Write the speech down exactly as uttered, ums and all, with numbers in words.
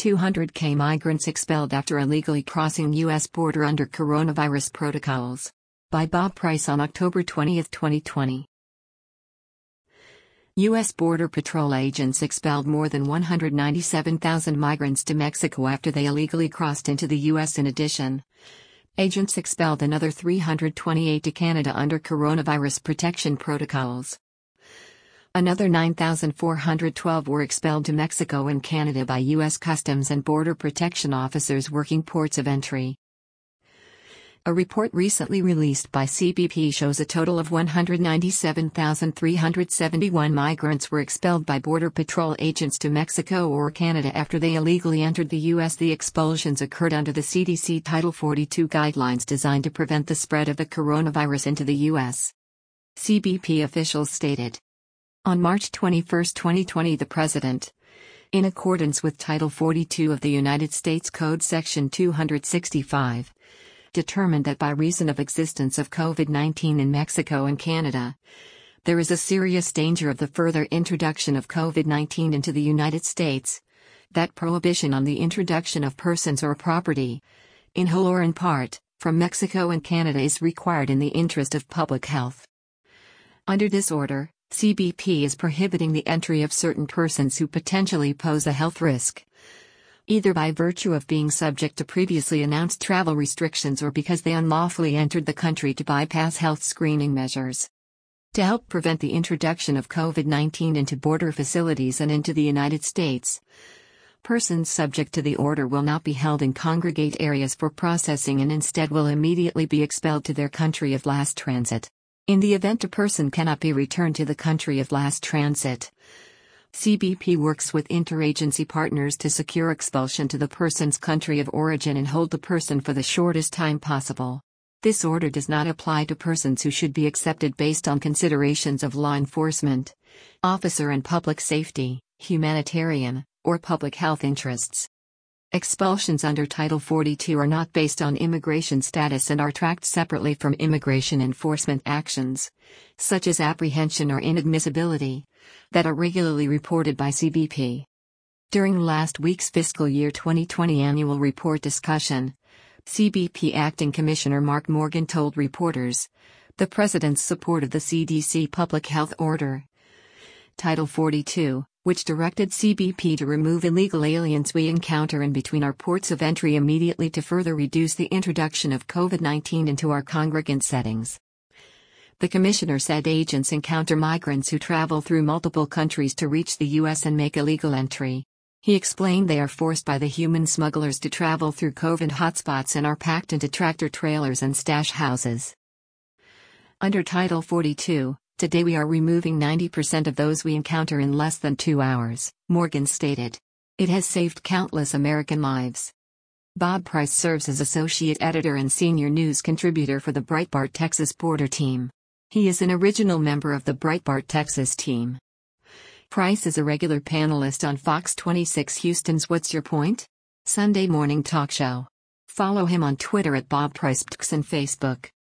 two hundred K migrants expelled after illegally crossing U S border under coronavirus protocols. By Bob Price on October twentieth, twenty twenty. U S Border Patrol agents expelled more than one hundred ninety-seven thousand migrants to Mexico after they illegally crossed into the U S In addition, agents expelled another three hundred twenty-eight to Canada under coronavirus protection protocols. Another nine thousand four hundred twelve were expelled to Mexico and Canada by U S Customs and Border Protection officers working ports of entry. A report recently released by C B P shows a total of one hundred ninety-seven thousand three hundred seventy-one migrants were expelled by Border Patrol agents to Mexico or Canada after they illegally entered the U S The expulsions occurred under the C D C Title forty-two guidelines designed to prevent the spread of the coronavirus into the U S C B P officials stated. On March twenty-first, twenty twenty, the President, in accordance with Title forty-two of the United States Code Section two sixty-five, determined that by reason of existence of COVID nineteen in Mexico and Canada, there is a serious danger of the further introduction of COVID nineteen into the United States, that prohibition on the introduction of persons or property, in whole or in part, from Mexico and Canada is required in the interest of public health. Under this order, C B P is prohibiting the entry of certain persons who potentially pose a health risk, either by virtue of being subject to previously announced travel restrictions or because they unlawfully entered the country to bypass health screening measures. To help prevent the introduction of COVID nineteen into border facilities and into the United States, persons subject to the order will not be held in congregate areas for processing and instead will immediately be expelled to their country of last transit. In the event a person cannot be returned to the country of last transit, C B P works with interagency partners to secure expulsion to the person's country of origin and hold the person for the shortest time possible. This order does not apply to persons who should be accepted based on considerations of law enforcement, officer and public safety, humanitarian, or public health interests. Expulsions under Title forty-two are not based on immigration status and are tracked separately from immigration enforcement actions, such as apprehension or inadmissibility, that are regularly reported by C B P. During last week's fiscal year twenty twenty annual report discussion, C B P Acting Commissioner Mark Morgan told reporters, the President's support of the C D C Public Health Order, Title forty-two, which directed C B P to remove illegal aliens we encounter in between our ports of entry immediately to further reduce the introduction of COVID nineteen into our congregant settings. The Commissioner said agents encounter migrants who travel through multiple countries to reach the U S and make illegal entry. He explained they are forced by the human smugglers to travel through COVID hotspots and are packed into tractor trailers and stash houses. Under Title forty-two, today we are removing ninety percent of those we encounter in less than two hours, Morgan stated. It has saved countless American lives. Bob Price serves as associate editor and senior news contributor for the Breitbart Texas Border Team. He is an original member of the Breitbart Texas team. Price is a regular panelist on Fox twenty-six Houston's What's Your Point? Sunday morning talk show. Follow him on Twitter at Bob Price and Facebook.